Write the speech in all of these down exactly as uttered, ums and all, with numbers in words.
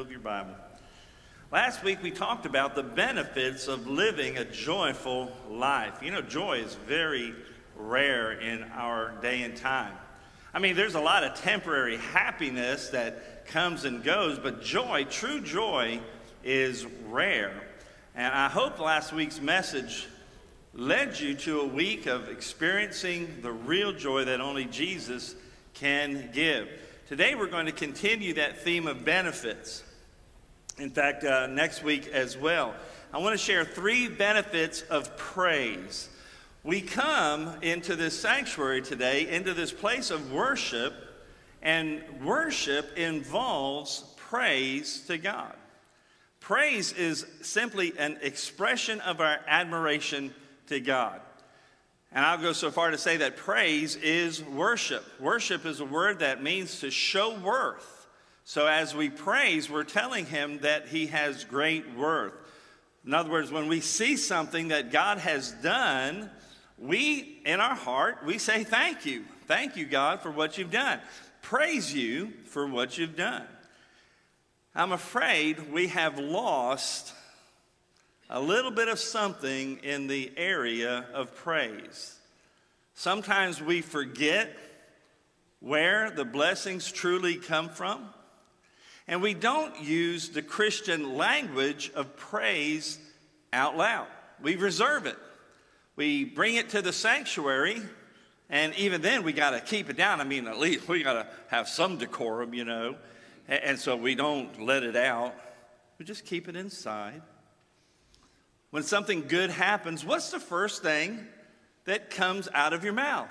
of your Bible. Last week we talked about the benefits of living a joyful life. You know, joy is very rare in our day and time. I mean, there's a lot of temporary happiness that comes and goes, but joy, true joy, is rare. And I hope last week's message led you to a week of experiencing the real joy that only Jesus can give. Today we're going to continue that theme of benefits. In fact, uh, next week as well. I want to share three benefits of praise. We come into this sanctuary today, into this place of worship, and worship involves praise to God. Praise is simply an expression of our admiration to God. And I'll go so far to say that praise is worship. Worship is a word that means to show worth. So as we praise, we're telling him that he has great worth. In other words, when we see something that God has done, we, in our heart, we say thank you. Thank you, God, for what you've done. Praise you for what you've done. I'm afraid we have lost a little bit of something in the area of praise. Sometimes we forget where the blessings truly come from, and we don't use the Christian language of praise out loud. We reserve it. We bring it to the sanctuary, and even then we got to keep it down. I mean, at least we got to have some decorum, you know, and so we don't let it out. We just keep it inside. When something good happens, what's the first thing that comes out of your mouth?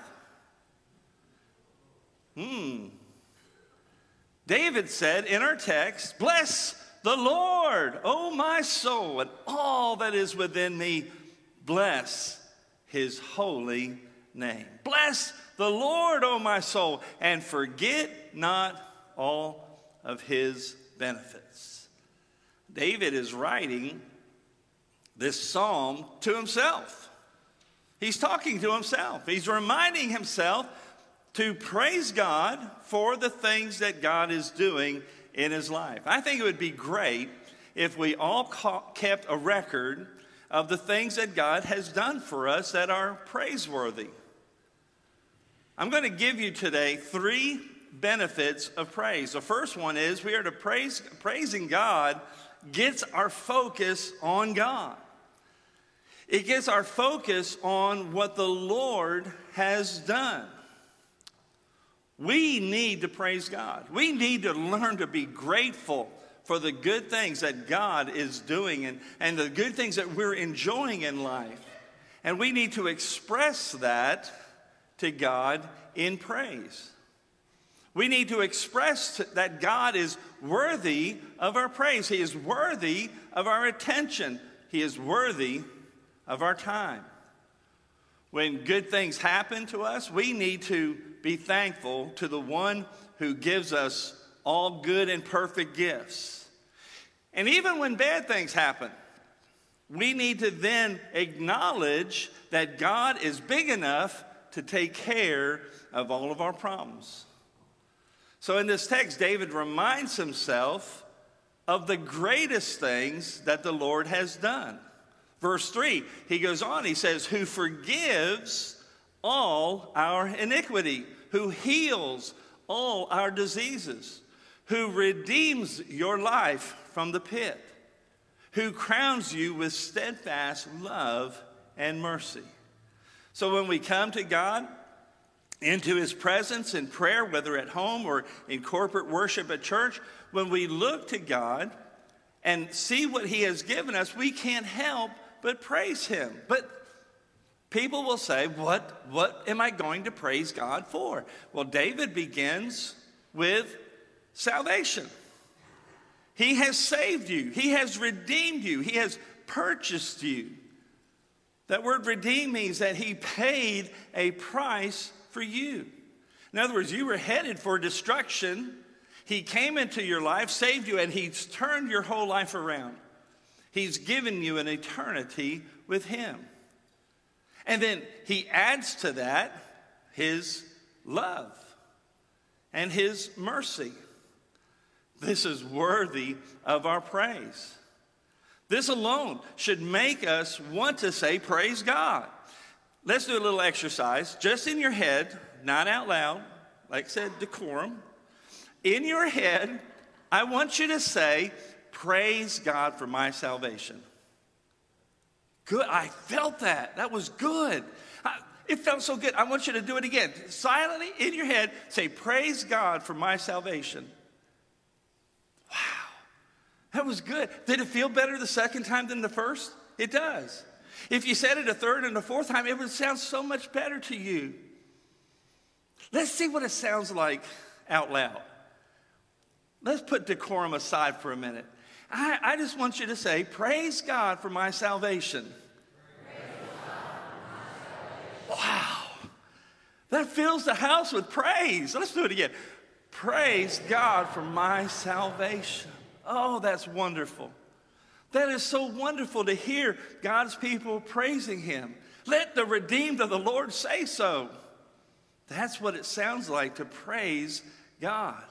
Hmm. David said in our text, "Bless the Lord, O my soul, and all that is within me, bless his holy name." Bless the Lord, O my soul, and forget not all of his benefits. David is writing this psalm to himself. He's talking to himself. He's reminding himself to praise God for the things that God is doing in his life. I think it would be great if we all kept a record of the things that God has done for us that are praiseworthy. I'm going to give you today three benefits of praise. The first one is we are to praise, praising God gets our focus on God. It gets our focus on what the Lord has done. We need to praise God. We need to learn to be grateful for the good things that God is doing and, and the good things that we're enjoying in life. And we need to express that to God in praise. We need to express that God is worthy of our praise. He is worthy of our attention. He is worthy of our time. When good things happen to us, we need to be thankful to the one who gives us all good and perfect gifts. And even when bad things happen, we need to then acknowledge that God is big enough to take care of all of our problems. So in this text, David reminds himself of the greatest things that the Lord has done. Verse three, he goes on, he says, "Who forgives all our iniquity, who heals all our diseases, who redeems your life from the pit, who crowns you with steadfast love and mercy." So when we come to God, into his presence in prayer, whether at home or in corporate worship at church, when we look to God and see what he has given us, we can't help but praise him. But people will say, what, what am I going to praise God for? Well, David begins with salvation. He has saved you. He has redeemed you. He has purchased you. That word redeem means that he paid a price for you. In other words, you were headed for destruction. He came into your life, saved you, and he's turned your whole life around. He's given you an eternity with him. And then he adds to that his love and his mercy. This is worthy of our praise. This alone should make us want to say, praise God. Let's do a little exercise, just in your head, not out loud, like I said, decorum. In your head, I want you to say, praise God for my salvation. Good, I felt that. That was good. I, it felt so good. I want you to do it again. Silently, in your head, say, praise God for my salvation. Wow. That was good. Did it feel better the second time than the first? It does. If you said it a third and a fourth time, it would sound so much better to you. Let's see what it sounds like out loud. Let's put decorum aside for a minute. I, I just want you to say, praise God for my salvation. Wow. That fills the house with praise. Let's do it again. Praise God for my salvation. Oh, that's wonderful. That is so wonderful to hear God's people praising him. Let the redeemed of the Lord say so. That's what it sounds like to praise God.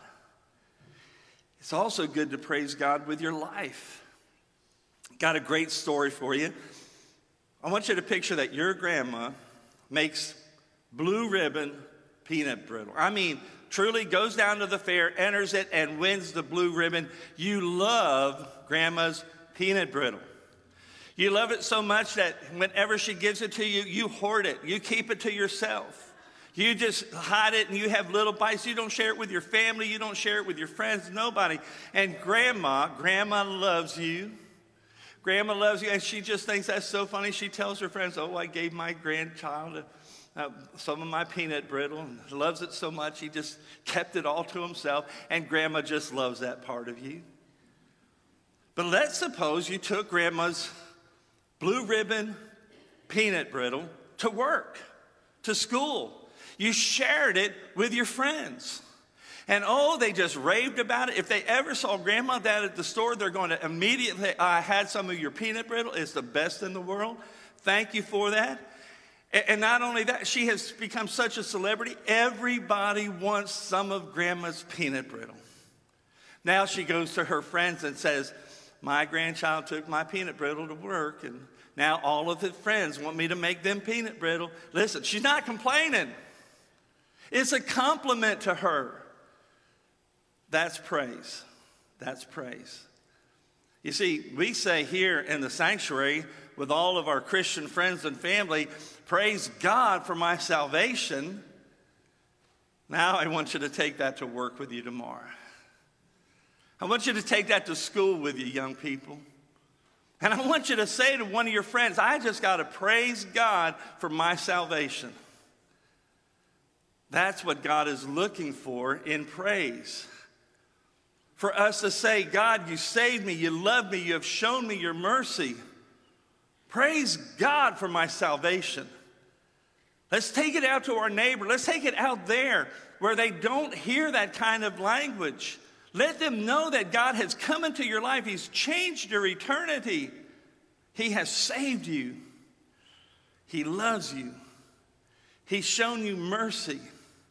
It's also good to praise God with your life. Got a great story for you. I want you to picture that your grandma makes blue ribbon peanut brittle. I mean, truly goes down to the fair, enters it, and wins the blue ribbon. You love grandma's peanut brittle. You love it so much that whenever she gives it to you, you hoard it. You keep it to yourself. You just hide it and you have little bites. You don't share it with your family. You don't share it with your friends, nobody. And grandma, grandma loves you. Grandma loves you, and she just thinks that's so funny. She tells her friends, oh, I gave my grandchild a Uh, some of my peanut brittle, and loves it so much he just kept it all to himself, and grandma just loves that part of you. But let's suppose you took grandma's blue ribbon peanut brittle to work, to school. You shared it with your friends. And oh, they just raved about it. If they ever saw grandma that at the store, they're going to immediately, I had some of your peanut brittle. It's the best in the world. Thank you for that. And not only that, she has become such a celebrity. Everybody wants some of grandma's peanut brittle. Now she goes to her friends and says, my grandchild took my peanut brittle to work, and now all of his friends want me to make them peanut brittle. Listen, she's not complaining. It's a compliment to her. That's praise. That's praise. You see, we say here in the sanctuary with all of our Christian friends and family, praise God for my salvation. Now I want you to take that to work with you tomorrow. I want you to take that to school with you, young people. And I want you to say to one of your friends, I just got to praise God for my salvation. That's what God is looking for in praise. For us to say, God, you saved me, you love me, you have shown me your mercy. Praise God for my salvation. Let's take it out to our neighbor. Let's take it out there where they don't hear that kind of language. Let them know that God has come into your life. He's changed your eternity. He has saved you. He loves you. He's shown you mercy.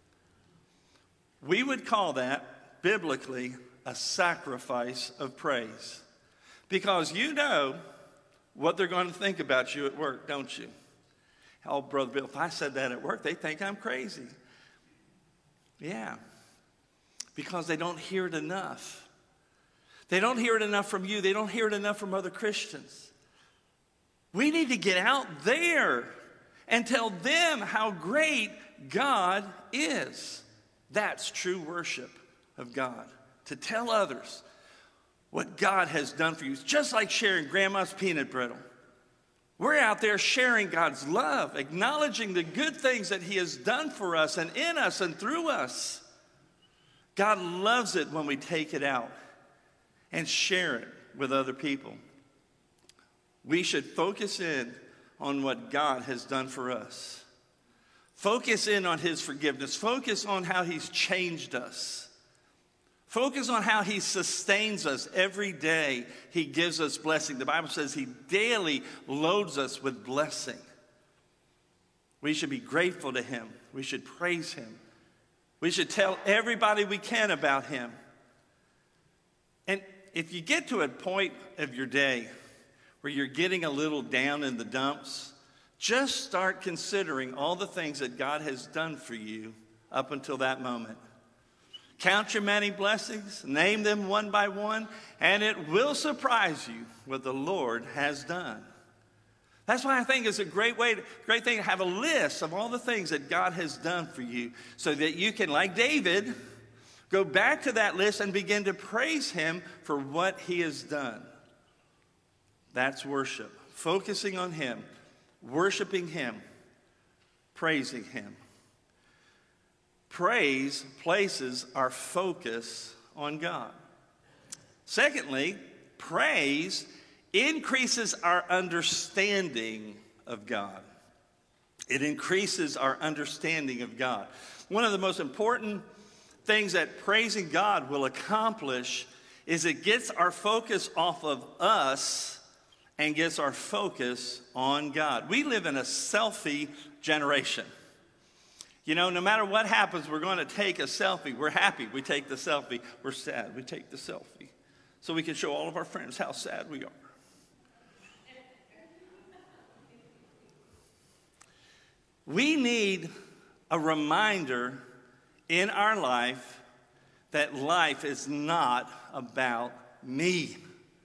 We would call that, biblically, a sacrifice of praise. Because you know what they're going to think about you at work, don't you? Oh, Brother Bill, if I said that at work, they think I'm crazy. Yeah, because they don't hear it enough. They don't hear it enough from you. They don't hear it enough from other Christians. We need to get out there and tell them how great God is. That's true worship of God. To tell others what God has done for you. It's just like sharing grandma's peanut brittle. We're out there sharing God's love, acknowledging the good things that he has done for us and in us and through us. God loves it when we take it out and share it with other people. We should focus in on what God has done for us. Focus in on his forgiveness. Focus on how he's changed us. Focus on how he sustains us every day. He gives us blessing. The Bible says he daily loads us with blessing. We should be grateful to him. We should praise him. We should tell everybody we can about him. if you get to a point of your day where you're getting a little down in the dumps, just start considering all the things that God has done for you up until that moment. Count your many blessings, name them one by one, and it will surprise you what the Lord has done. That's why I think it's a great way, to, great thing to have a list of all the things that God has done for you so that you can, like David, go back to that list and begin to praise him for what he has done. That's worship. Focusing on him, worshiping him, praising him. Praise places our focus on God. Secondly, praise increases our understanding of God. It increases our understanding of God. One of the most important things that praising God will accomplish is it gets our focus off of us and gets our focus on God. We live in a selfie generation. You know, no matter what happens, we're going to take a selfie. We're happy, we take the selfie. We're sad, we take the selfie. So we can show all of our friends how sad we are. We need a reminder in our life that life is not about me.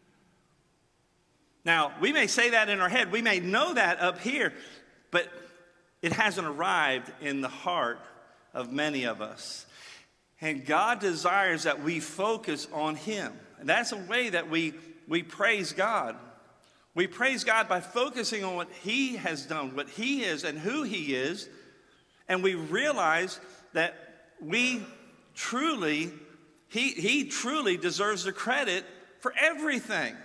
Now, we may say that in our head. We may know that up here, but it hasn't arrived in the heart of many of us. And God desires that we focus on him. And that's a way that we, we praise God. We praise God by focusing on what he has done, what he is and who he is. And we realize that we truly, he, he truly deserves the credit for everything.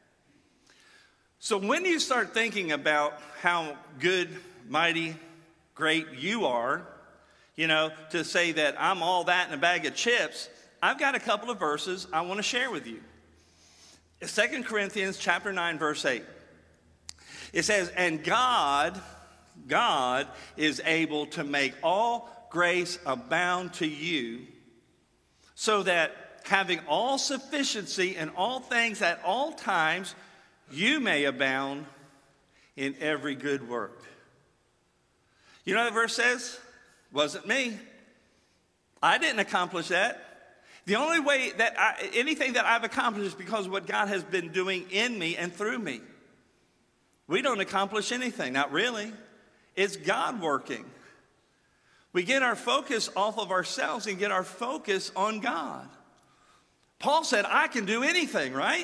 So when you start thinking about how good, mighty, great you are, you know, to say that I'm all that in a bag of chips, I've got a couple of verses I want to share with you. Second Corinthians chapter nine, verse eight. It says, and God, God is able to make all grace abound to you, so that having all sufficiency in all things at all times, you may abound in every good work. You know what the verse says? Wasn't me. I didn't accomplish that. The only way that I, anything that I've accomplished is because of what God has been doing in me and through me. We don't accomplish anything, not really. It's God working. We get our focus off of ourselves and get our focus on God. Paul said, I can do anything, right?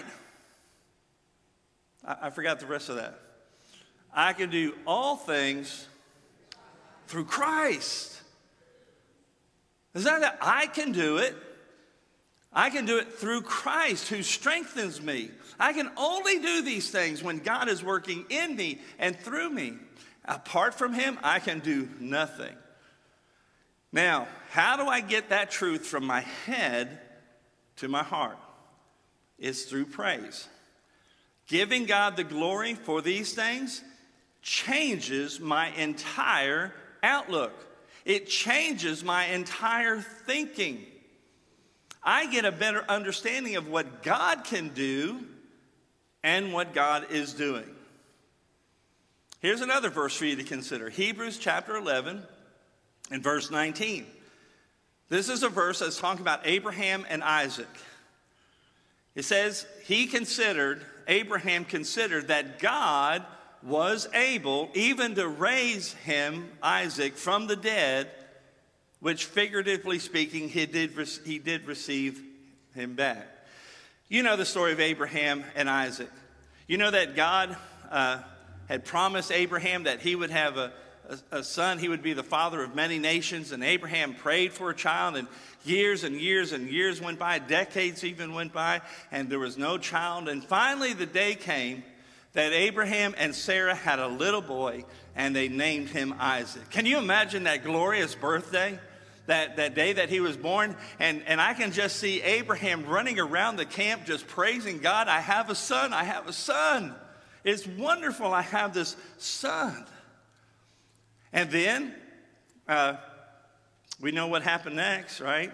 I, I forgot the rest of that. I can do all things through Christ. Is that that I can do it? I can do it through Christ who strengthens me. I can only do these things when God is working in me and through me. Apart from him, I can do nothing. Now, how do I get that truth from my head to my heart? It's through praise. Giving God the glory for these things changes my entire outlook. It changes my entire thinking. I get a better understanding of what God can do and what God is doing. Here's another verse for you to consider. Hebrews chapter eleven and verse nineteen. This is a verse that's talking about Abraham and Isaac. It says, he considered, Abraham considered that God was able even to raise him, Isaac, from the dead, which figuratively speaking, he did, he did receive him back. You know the story of Abraham and Isaac. You know that God uh, had promised Abraham that he would have a, a, a son, he would be the father of many nations, and Abraham prayed for a child, and years and years and years went by, decades even went by, and there was no child. And finally the day came that Abraham and Sarah had a little boy, and they named him Isaac. Can you imagine that glorious birthday? That, that day that he was born? And, and I can just see Abraham running around the camp just praising God. I have a son, I have a son. It's wonderful, I have this son. And then, uh, we know what happened next, right?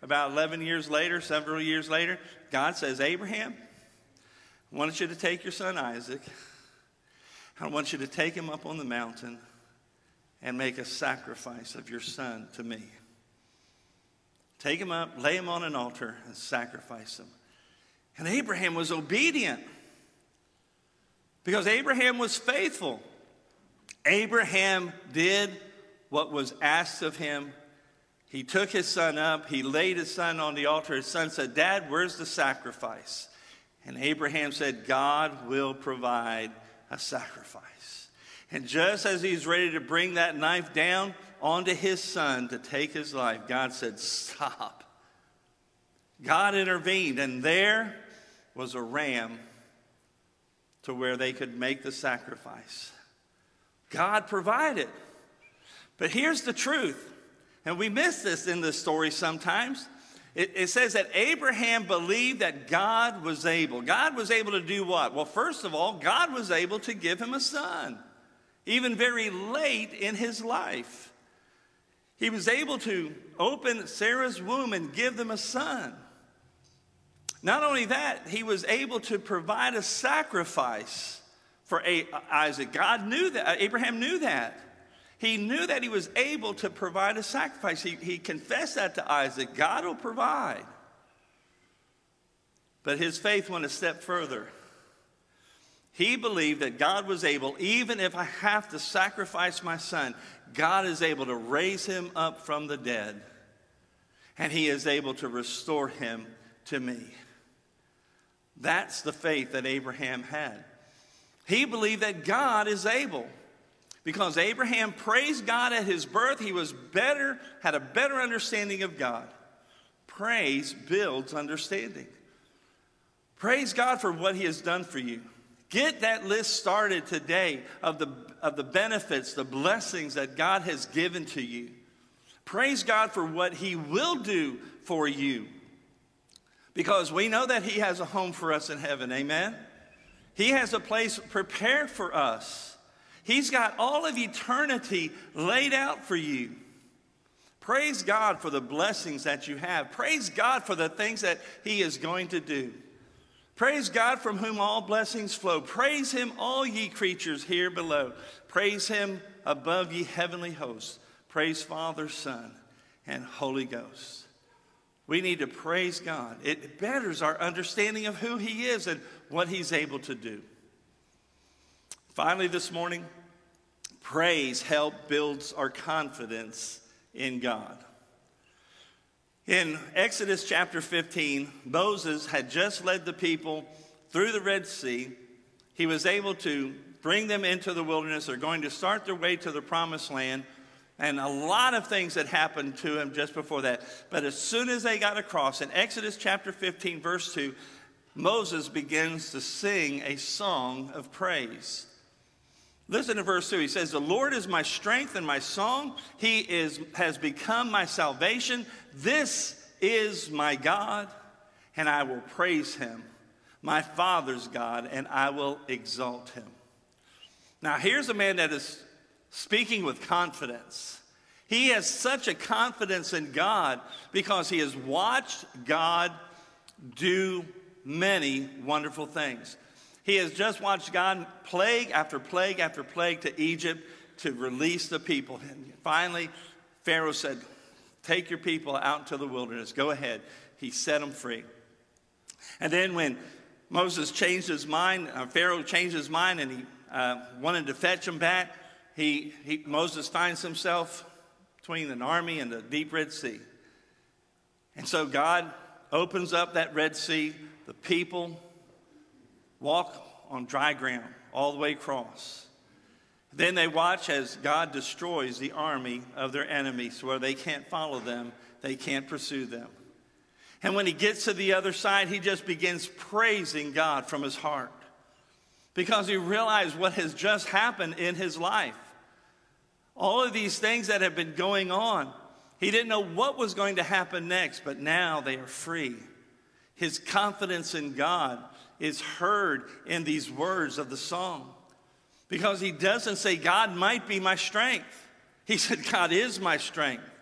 about eleven years later, several years later, God says, Abraham, I want you to take your son Isaac. I want you to take him up on the mountain and make a sacrifice of your son to me. Take him up, lay him on an altar, and sacrifice him. And Abraham was obedient because Abraham was faithful. Abraham did what was asked of him. He took his son up. He laid his son on the altar. His son said, Dad, where's the sacrifice? And Abraham said, God will provide a sacrifice. And just as he's ready to bring that knife down onto his son to take his life, God said, stop. God intervened, and there was a ram to where they could make the sacrifice. God provided. But here's the truth, and we miss this in this story sometimes. It, it says that Abraham believed that God was able. God was able to do what? Well, first of all, God was able to give him a son, even very late in his life. He was able to open Sarah's womb and give them a son. Not only that, he was able to provide a sacrifice for Isaac. God knew that. Abraham knew that. He knew that he was able to provide a sacrifice. He, he confessed that to Isaac. God will provide. But his faith went a step further. He believed that God was able, even if I have to sacrifice my son, God is able to raise him up from the dead. And he is able to restore him to me. That's the faith that Abraham had. He believed that God is able. Because Abraham praised God at his birth, he was better, had a better understanding of God. Praise builds understanding. Praise God for what he has done for you. Get that list started today of the, of the benefits, the blessings that God has given to you. Praise God for what he will do for you. Because we know that he has a home for us in heaven, amen? He has a place prepared for us. He's got all of eternity laid out for you. Praise God for the blessings that you have. Praise God for the things that he is going to do. Praise God from whom all blessings flow. Praise him, all ye creatures here below. Praise him above ye heavenly hosts. Praise Father, Son, and Holy Ghost. We need to praise God. It betters our understanding of who he is and what he's able to do. Finally, this morning, praise help builds our confidence in God. In Exodus chapter fifteen, Moses had just led the people through the Red Sea. He was able to bring them into the wilderness. They're going to start their way to the promised land. And a lot of things had happened to him just before that. But as soon as they got across, in Exodus chapter fifteen, verse two, Moses begins to sing a song of praise. Listen to verse two. He says, the Lord is my strength and my song. He is, has become my salvation. This is my God, and I will praise him. My father's God, and I will exalt him. Now, here's a man that is speaking with confidence. He has such a confidence in God because he has watched God do many wonderful things. He has just watched God plague after plague after plague to Egypt to release the people. And finally, Pharaoh said, take your people out into the wilderness. Go ahead. He set them free. And then when Moses changed his mind, uh, Pharaoh changed his mind and he uh, wanted to fetch them back, he, he, Moses finds himself between an army and the deep Red Sea. And so God opens up that Red Sea. The people walk on dry ground all the way across. Then they watch as God destroys the army of their enemies where they can't follow them, they can't pursue them. And when he gets to the other side, he just begins praising God from his heart because he realized what has just happened in his life. All of these things that have been going on, he didn't know what was going to happen next, but now they are free. His confidence in God is heard in these words of the song. Because he doesn't say, God might be my strength. He said, God is my strength.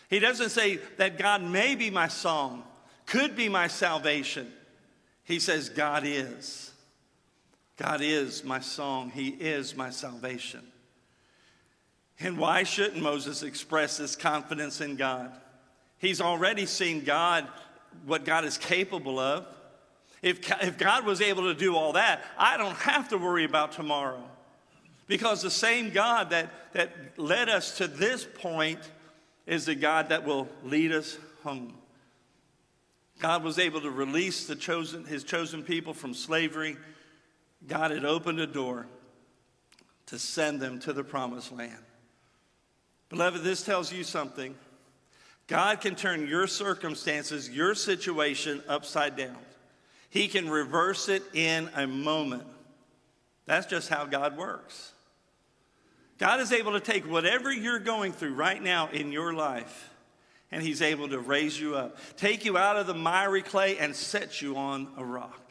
He doesn't say that God may be my song, could be my salvation. He says God is. God is my song. He is my salvation. And why shouldn't Moses express this confidence in God? He's already seen God, what God is capable of. If, if God was able to do all that, I don't have to worry about tomorrow. Because the same God that, that led us to this point is the God that will lead us home. God was able to release the chosen, his chosen people from slavery. God had opened a door to send them to the promised land. Beloved, this tells you something. God can turn your circumstances, your situation upside down. He can reverse it in a moment. That's just how God works. God is able to take whatever you're going through right now in your life, and he's able to raise you up, take you out of the miry clay and set you on a rock.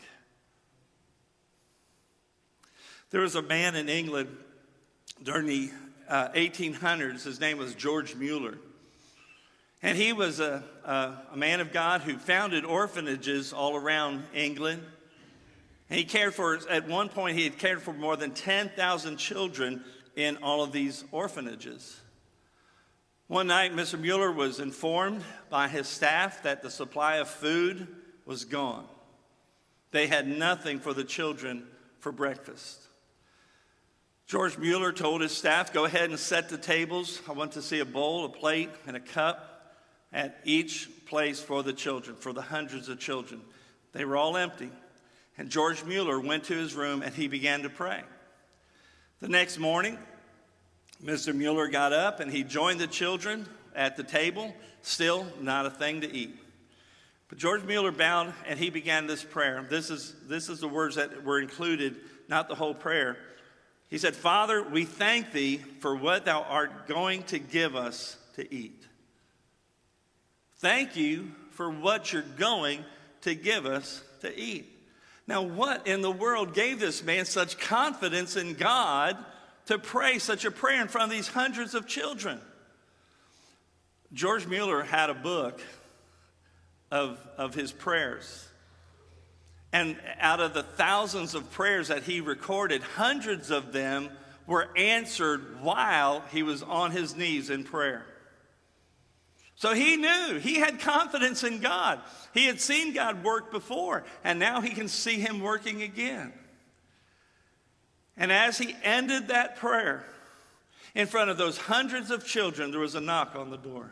There was a man in England during the uh, eighteen hundreds. His name was George Mueller. And he was a, a, a man of God who founded orphanages all around England. And he cared for, at one point, he had cared for more than ten thousand children in all of these orphanages. One night, Mister Mueller was informed by his staff that the supply of food was gone. They had nothing for the children for breakfast. George Mueller told his staff, go ahead and set the tables. I want to see a bowl, a plate, and a cup at each place for the children, for the hundreds of children. They were all empty. And George Mueller went to his room and he began to pray. The next morning, Mister Mueller got up and he joined the children at the table, still not a thing to eat. But George Mueller bowed and he began this prayer. This is, this is the words that were included, not the whole prayer. He said, Father, we thank thee for what thou art going to give us to eat. Thank you for what you're going to give us to eat. Now, what in the world gave this man such confidence in God to pray such a prayer in front of these hundreds of children? George Mueller had a book of, of his prayers. And out of the thousands of prayers that he recorded, hundreds of them were answered while he was on his knees in prayer. So he knew, he had confidence in God. He had seen God work before, and now he can see him working again. And as he ended that prayer, in front of those hundreds of children, there was a knock on the door.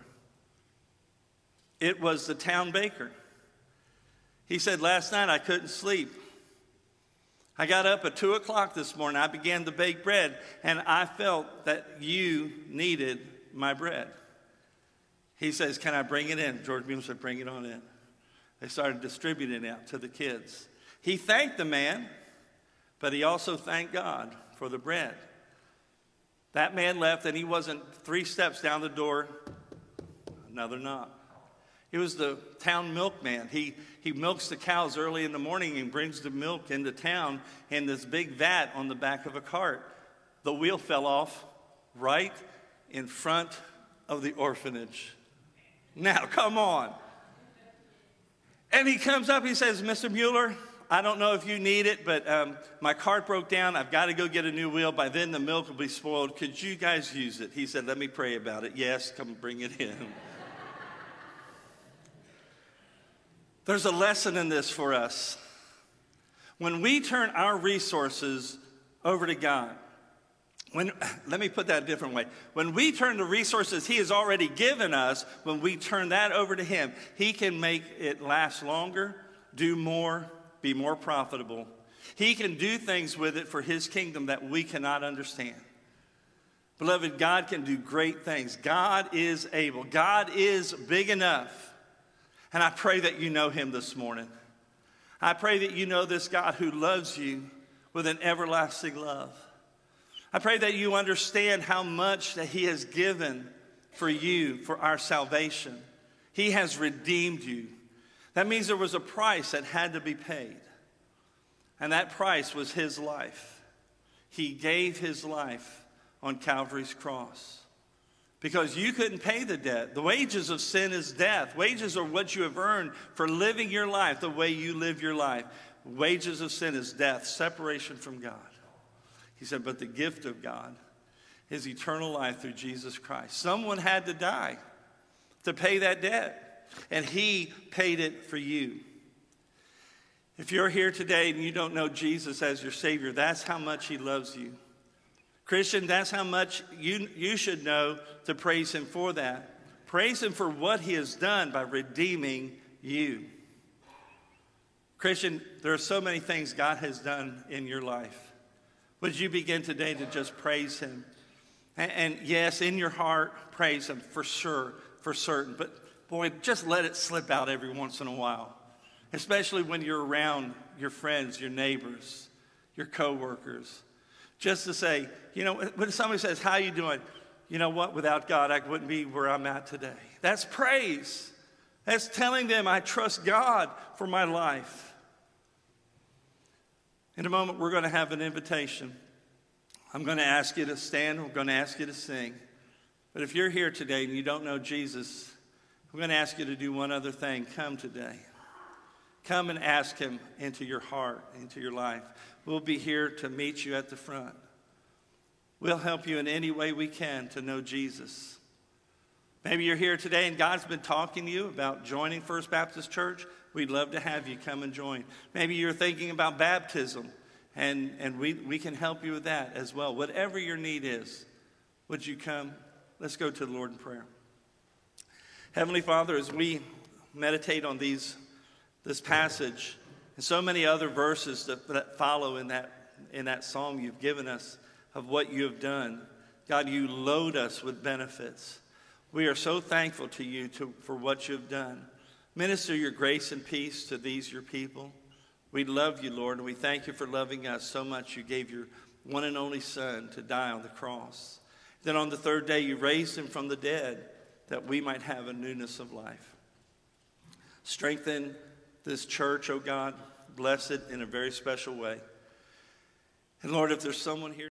It was the town baker. He said, last night I couldn't sleep. I got up at two o'clock this morning. I began to bake bread, and I felt that you needed my bread. He says, can I bring it in? George Mueller said, bring it on in. They started distributing it out to the kids. He thanked the man, but he also thanked God for the bread. That man left, and he wasn't three steps down the door, another knock. He was the town milkman. He, he milks the cows early in the morning and brings the milk into town in this big vat on the back of a cart. The wheel fell off right in front of the orphanage. Now, come on. And he comes up, he says, Mister Mueller, I don't know if you need it, but um, my cart broke down. I've got to go get a new wheel. By then, the milk will be spoiled. Could you guys use it? He said, let me pray about it. Yes, come bring it in. There's a lesson in this for us. When we turn our resources over to God, when, let me put that a different way. When we turn the resources he has already given us, when we turn that over to him, he can make it last longer, do more, be more profitable. He can do things with it for his kingdom that we cannot understand. Beloved, God can do great things. God is able. God is big enough. And I pray that you know him this morning. I pray that you know this God who loves you with an everlasting love. I pray that you understand how much that he has given for you, for our salvation. He has redeemed you. That means there was a price that had to be paid. And that price was his life. He gave his life on Calvary's cross. because you couldn't pay the debt. The wages of sin is death. Wages are what you have earned for living your life the way you live your life. Wages of sin is death, separation from God. He said, but the gift of God is eternal life through Jesus Christ. Someone had to die to pay that debt, and he paid it for you. If you're here today and you don't know Jesus as your Savior, that's how much he loves you. Christian, that's how much you, you should know to praise him for that. Praise him for what he has done by redeeming you. Christian, there are so many things God has done in your life. Would you begin today to just praise him? And, and yes, in your heart, praise him for sure, for certain. But boy, just let it slip out every once in a while. Especially when you're around your friends, your neighbors, your coworkers. Just to say, you know, when somebody says, how you doing? You know what? Without God, I wouldn't be where I'm at today. That's praise. That's telling them I trust God for my life. In a moment, we're going to have an invitation. I'm going to ask you to stand. I'm going to ask you to sing. But if you're here today and you don't know Jesus, I'm going to ask you to do one other thing. Come today. Come and ask him into your heart, into your life. We'll be here to meet you at the front. We'll help you in any way we can to know Jesus. Maybe you're here today and God's been talking to you about joining First Baptist Church. We'd love to have you come and join. Maybe you're thinking about baptism, and, and we, we can help you with that as well. Whatever your need is, would you come? Let's go to the Lord in prayer. Heavenly Father, as we meditate on these this passage and so many other verses that, that follow in that, in that psalm you've given us of what you have done, God, you load us with benefits. We are so thankful to you to, for what you've done. Minister your grace and peace to these, your people. We love you, Lord, and we thank you for loving us so much. You gave your one and only Son to die on the cross. Then on the third day, you raised him from the dead that we might have a newness of life. Strengthen this church, oh God. Bless it in a very special way. And Lord, if there's someone here